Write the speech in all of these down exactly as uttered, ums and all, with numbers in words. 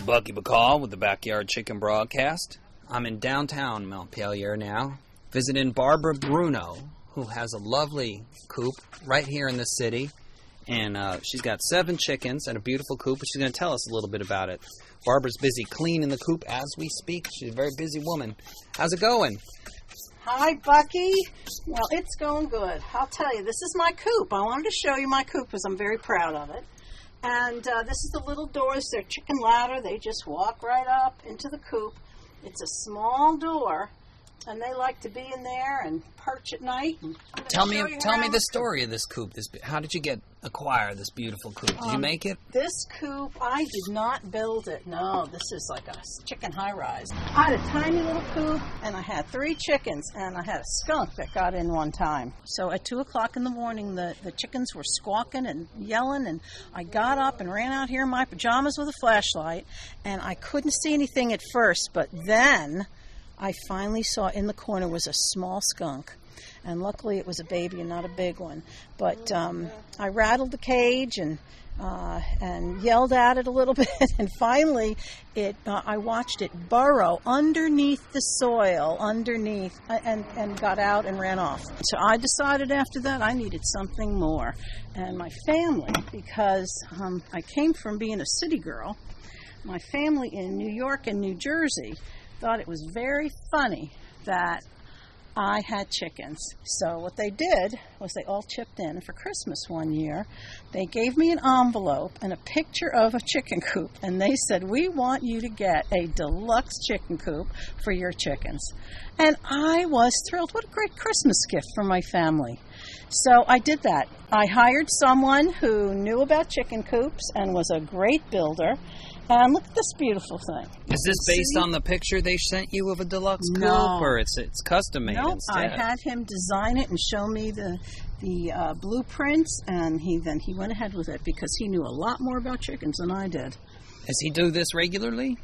Bucky Bacall with the Backyard Chicken Broadcast. I'm in downtown Montpelier now, visiting Barbara Bruno, who has a lovely coop right here in the city. And uh, she's got seven chickens and a beautiful coop, and she's going to tell us a little bit about it. Barbara's busy cleaning the coop as we speak. She's a very busy woman. How's it going? Hi, Bucky. Well, it's going good. I'll tell you, this is my coop. I wanted to show you my coop because I'm very proud of it. And uh, this is the little doors. They're chicken ladder. They just walk right up into the coop. It's a small door, and they like to be in there and perch at night. And tell me, tell me the story of this coop. This, how did you get acquire this beautiful coop? Did um, you make it? This coop, I did not build it. No, this is like a chicken high-rise. I had a tiny little coop, and I had three chickens, and I had a skunk that got in one time. So at two o'clock in the morning, the, the chickens were squawking and yelling, and I got up and ran out here in my pajamas with a flashlight, and I couldn't see anything at first, but then I finally saw in the corner was a small skunk. And luckily it was a baby and not a big one. But um, I rattled the cage and uh, and yelled at it a little bit. And finally it uh, I watched it burrow underneath the soil, underneath, uh, and, and got out and ran off. So I decided after that I needed something more. And my family, because um, I came from being a city girl, my family in New York and New Jersey thought it was very funny that I had chickens. So what they did was they all chipped in. For Christmas one year, they gave me an envelope and a picture of a chicken coop, and they said, we want you to get a deluxe chicken coop for your chickens. And I was thrilled. What a great Christmas gift for my family. So I did that. I hired someone who knew about chicken coops and was a great builder. And look at this beautiful thing. Is this based See? on the picture they sent you of a deluxe no. coop, or it's it's custom made nope. instead? I had him design it and show me the the uh, blueprints, and he then he went ahead with it because he knew a lot more about chickens than I did. Does he do this regularly?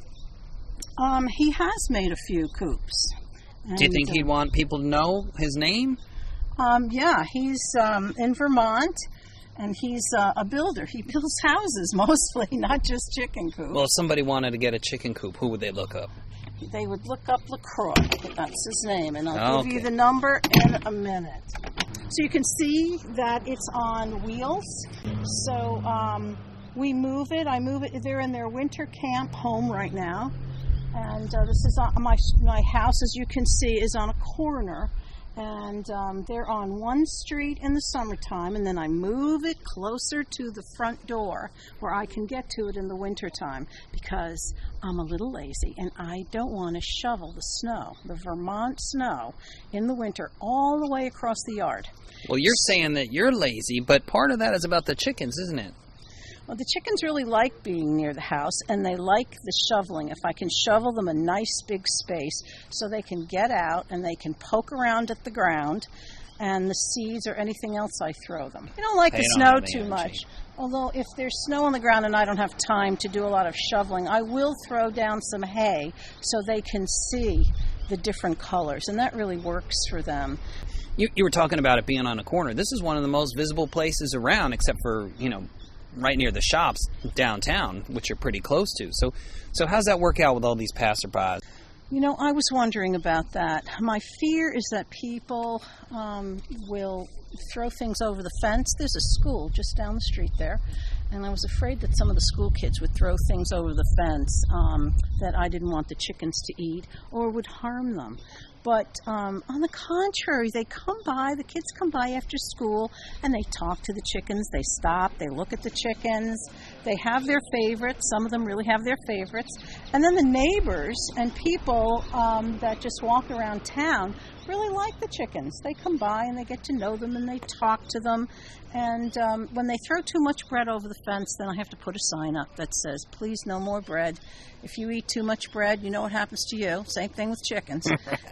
Um, he has made a few coops. Do you think uh, he'd want people to know his name? Um, yeah, he's um, in Vermont. And he's uh, a builder. He builds houses mostly, not just chicken coops. Well, if somebody wanted to get a chicken coop, who would they look up? They would look up LaCroix. That's his name. And I'll okay. give you the number in a minute. So you can see that it's on wheels. So um, we move it. I move it. They're in their winter camp home right now. And uh, this is on my, my house, as you can see, is on a corner. And um, they're on one street in the summertime, and then I move it closer to the front door where I can get to it in the wintertime because I'm a little lazy and I don't want to shovel the snow, the Vermont snow, in the winter all the way across the yard. Well, you're saying that you're lazy, but part of that is about the chickens, isn't it? Well, the chickens really like being near the house, and they like the shoveling. If I can shovel them a nice big space so they can get out and they can poke around at the ground and the seeds or anything else I throw them. I don't like they the don't snow too much. Although if there's snow on the ground and I don't have time to do a lot of shoveling, I will throw down some hay so they can see the different colors, and that really works for them. You, you were talking about it being on a corner. This is one of the most visible places around, except for, you know, right near the shops downtown, which you're pretty close to. So so how's that work out with all these passerbys? You know, I was wondering about that. My fear is that people um, will throw things over the fence. There's a school just down the street there, and I was afraid that some of the school kids would throw things over the fence um, that I didn't want the chickens to eat or would harm them. But um, on the contrary, they come by, the kids come by after school, and they talk to the chickens. They stop, they look at the chickens. They have their favorites. Some of them really have their favorites. And then the neighbors and people um, that just walk around town really like the chickens. They come by and they get to know them and they talk to them. And um, when they throw too much bread over the fence, then I have to put a sign up that says, please, no more bread. If you eat too much bread, you know what happens to you. Same thing with chickens.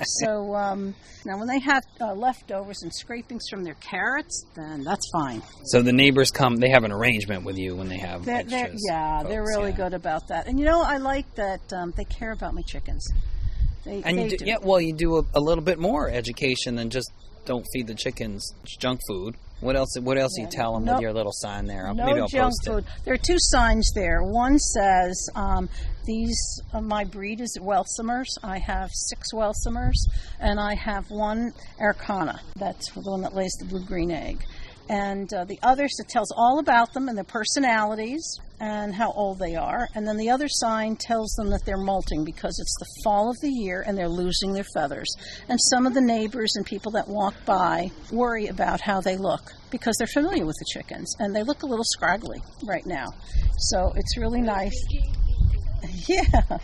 So um, now when they have uh, leftovers and scrapings from their carrots, then that's fine. So the neighbors come, they have an arrangement with you when they have they're, they're, Yeah, folks, they're really yeah. good about that. And you know, I like that um, they care about my chickens. They, and they you do, do. yeah, well, you do a, a little bit more education than just don't feed the chickens junk food. What else? What else Yeah, you tell them no, with your little sign there? No Maybe I'll junk post food. it. There are two signs there. One says, um, "These uh, my breed is Welsumers. I have six Welsumers, and I have one Araucana. That's the one that lays the blue-green egg." And uh, the other it tells all about them and their personalities and how old they are. And then the other sign tells them that they're molting because it's the fall of the year and they're losing their feathers. And some of the neighbors and people that walk by worry about how they look because they're familiar with the chickens and they look a little scraggly right now. So it's really nice. Yeah.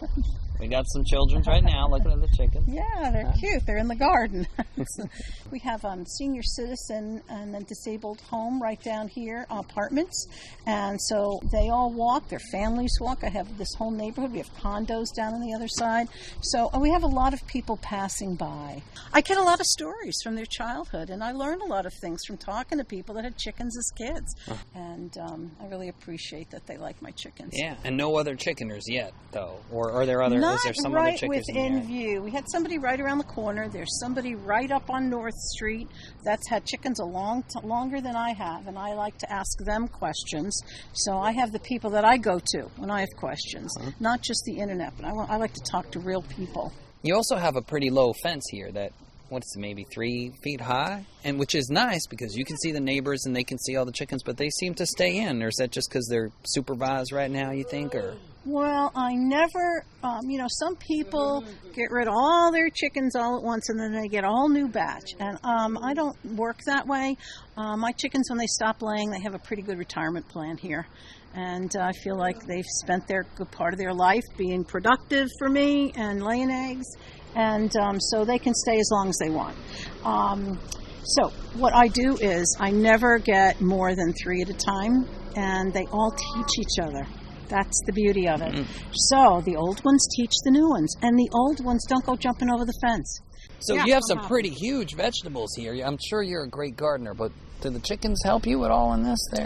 We got some children right now looking at the chickens. Yeah, they're huh? cute. They're in the garden. So we have um, senior citizen and a disabled home right down here, apartments. And so they all walk. Their families walk. I have this whole neighborhood. We have condos down on the other side. So we have a lot of people passing by. I get a lot of stories from their childhood, and I learn a lot of things from talking to people that had chickens as kids. Huh. And um, I really appreciate that they like my chickens. Yeah, and no other chickeners yet, though. Or are there other... Not is there some right other chickens within in view. We had somebody right around the corner. There's somebody right up on North Street that's had chickens a long t- longer than I have, and I like to ask them questions. So I have the people that I go to when I have questions, uh-huh. not just the internet, but I, want, I like to talk to real people. You also have a pretty low fence here that, what's it, maybe three feet high? And which is nice because you can see the neighbors and they can see all the chickens, but they seem to stay in. Or is that just because they're supervised right now, you think, or... Well, I never, um, you know, some people get rid of all their chickens all at once and then they get a whole new batch. And um, I don't work that way. Uh, my chickens, when they stop laying, they have a pretty good retirement plan here. And uh, I feel like they've spent their good part of their life being productive for me and laying eggs. And um, so they can stay as long as they want. Um, so what I do is I never get more than three at a time, and they all teach each other. That's the beauty of it. Mm. So the old ones teach the new ones, and the old ones don't go jumping over the fence. So yeah, you have some uh-huh. pretty huge vegetables here. I'm sure you're a great gardener, but do the chickens help you at all in this there?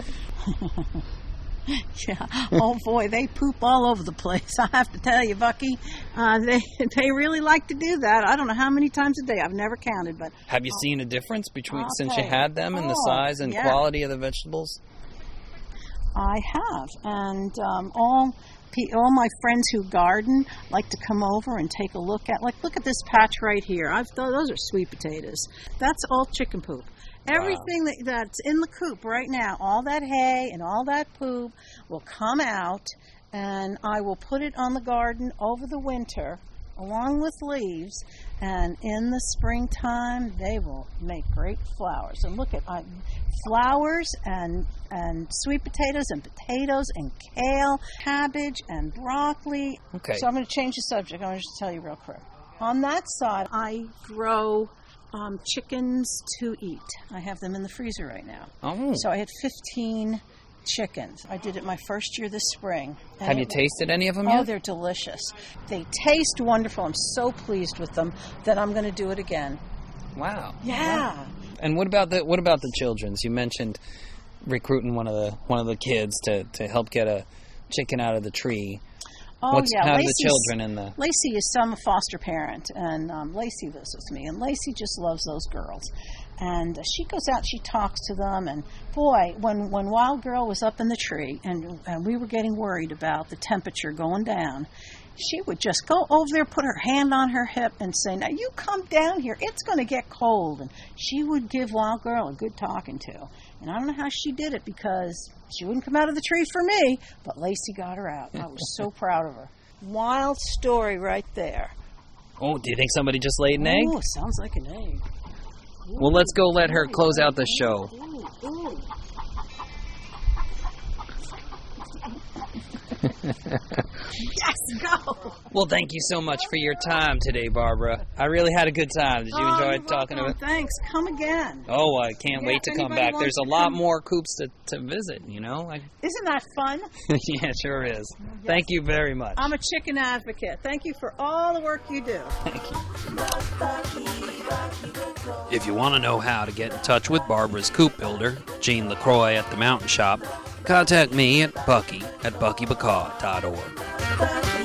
Yeah. Oh, boy, they poop all over the place. I have to tell you, Bucky, uh, they they really like to do that. I don't know how many times a day. I've never counted, but... Have you uh, seen a difference between okay. since you had them and oh, the size and yeah. quality of the vegetables? I have, and um, all all my friends who garden like to come over and take a look at. Like, look at this patch right here. I've those are sweet potatoes. That's all chicken poop. Everything wow. that, that's in the coop right now, all that hay and all that poop will come out, and I will put it on the garden over the winter, along with leaves, and in the springtime they will make great flowers. And look at uh, flowers and and sweet potatoes and potatoes and kale, cabbage and broccoli. Okay. So I'm going to change the subject. I'm going to just tell you real quick. On that side, I grow um, chickens to eat. I have them in the freezer right now. Oh. So I had fifteen chickens. I did it my first year this spring. Have you it, tasted any of them oh, yet? Oh, they're delicious. They taste wonderful. I'm so pleased with them that I'm going to do it again. Wow. Yeah. And what about the what about the children's? You mentioned recruiting one of the one of the kids to, to help get a chicken out of the tree. Oh, What's, yeah. How are Lacey's, the children in the... Lacey is some foster parent, and um, Lacey lives with me, and Lacey just loves those girls. And uh, she goes out, she talks to them, and boy, when, when Wild Girl was up in the tree, and, and we were getting worried about the temperature going down, she would just go over there, put her hand on her hip, and say, now you come down here, it's going to get cold. And she would give Wild Girl a good talking to. And I don't know how she did it, because she wouldn't come out of the tree for me, but Lacey got her out. I was so proud of her. Wild story right there. Oh, do you think somebody just laid an egg? Oh, sounds like an egg. Ooh, well, let's go let her close out the show. Ooh, ooh. Yes, go! Well, thank you so much for your time today, Barbara. I really had a good time. Did you oh, enjoy you're talking welcome. to me? Thanks. Come again. Oh, I can't yeah, wait to come back. There's a lot come. more coops to, to visit, you know? I... Isn't that fun? Yeah, sure is. Yes. Thank you very much. I'm a chicken advocate. Thank you for all the work you do. Thank you. If you want to know how to get in touch with Barbara's coop builder, Gene LaCroix at the Mountain Shop, contact me at Bucky at bucky bacaw dot org.